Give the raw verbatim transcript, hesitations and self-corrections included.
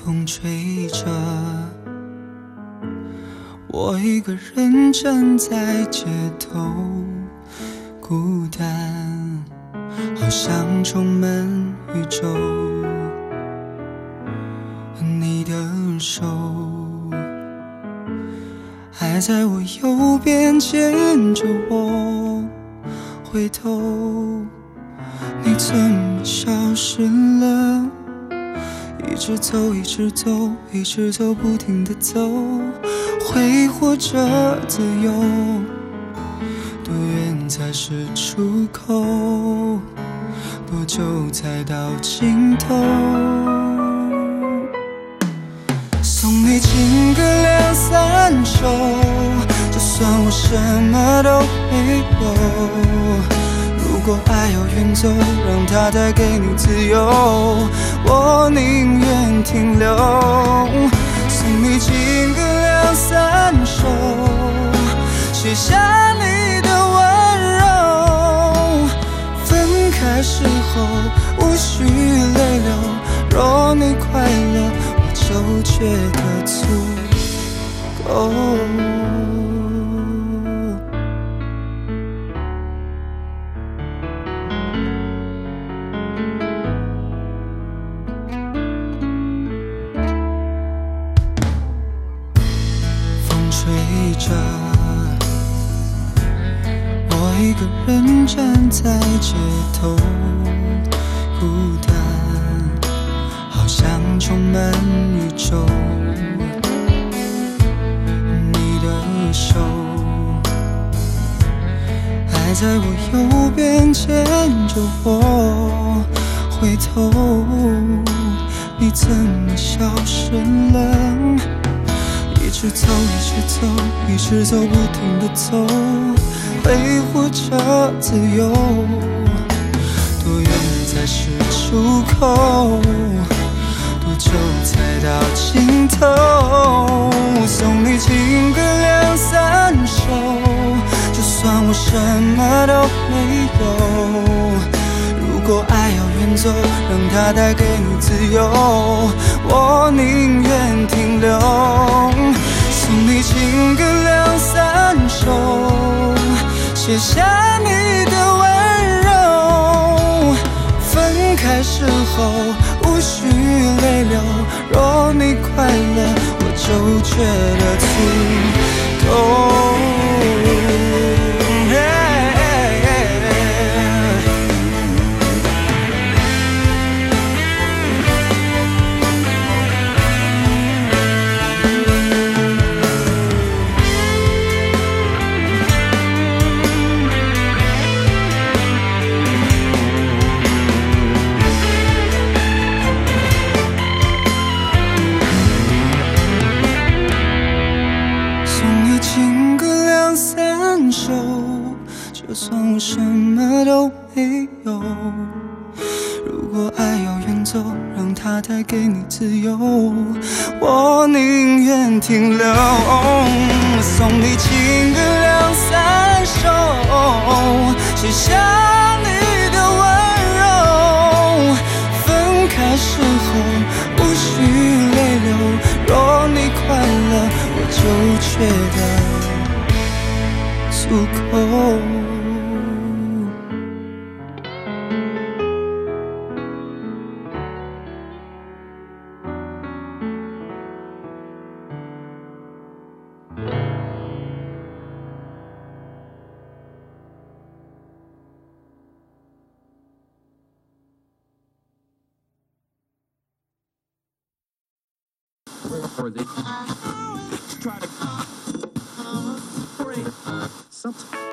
风吹着，我一个人站在街头，孤单好像充满宇宙，你的手还在我右边牵着我，回头你怎么消失了？一直走，一直走，一直走，不停地走，挥霍着自由，多远才是出口？多久才到尽头？送你情歌两三首，就算我什么都没有。如果爱要远走，让它带给你自由，我宁愿停留。送你情歌两三首，写下你的温柔。分开时候无需泪流，若你快乐，我就觉得足够。吹着，我一个人站在街头，孤单好像充满宇宙，你的手还在我右边牵着我，回头你怎么消失了？一直走，一直走，一直走，不停地走，挥霍着自由，多远才是出口？多久才到尽头？送你情歌两三首，就算我什么都没有。如果爱要远走，让它带给你自由，我宁愿停留。送你情歌两三首，写下你的温柔。分开时候无需泪流，若你快乐，我就觉得足够。就算我什么都没有，如果爱要远走，让它带给你自由，我宁愿停留。送你情歌两三首，写下你的温柔。分开时候无需泪流，若你快乐，我就觉得足够。 Or they try to